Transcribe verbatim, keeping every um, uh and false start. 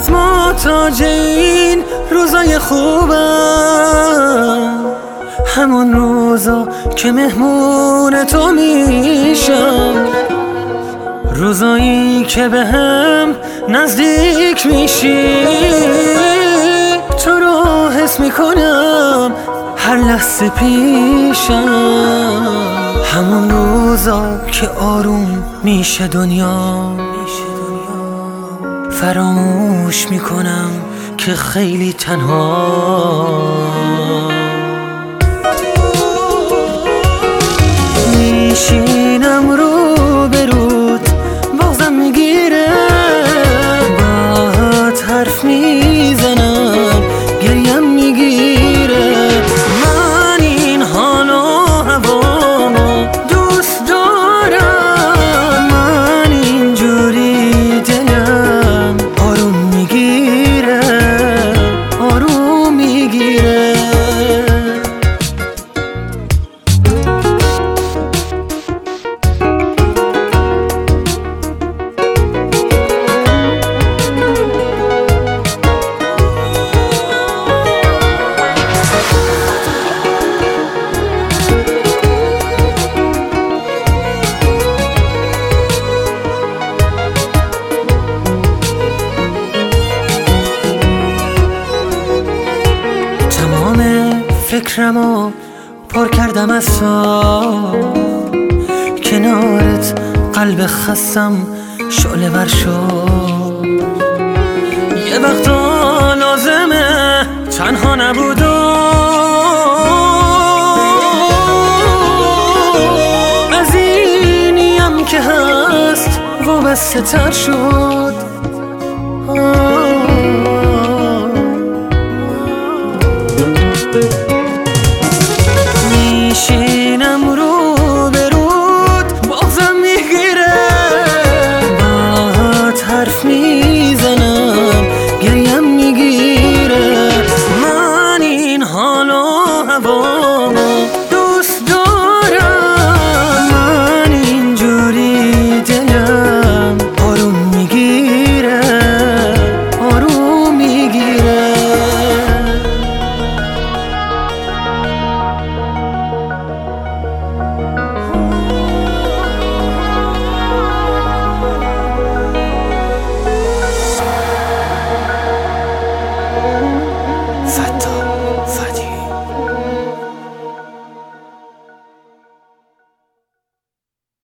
فقط محتاج این روزای خوبم، همون روزا که مهمون تو میشم، روزایی که به هم نزدیک میشی، تو رو حس میکنم هر لحظه پیشم، همون روزا که آروم میشه دنیا، فراموش میکنم که خیلی تنها، میشینم رو برود بازم میگیره، باهات حرف میزنم گریم میگیره، من این حال و هوامو دوست دارم، من اینجوری دلم آروم میگیره، آروم میگیره. فکرمو پر کردم از تو، کنارت قلب خستم شعله ور شد، یه وقتا لازمه تنها نبود و از اینیم که هست وابسته تر شد. آه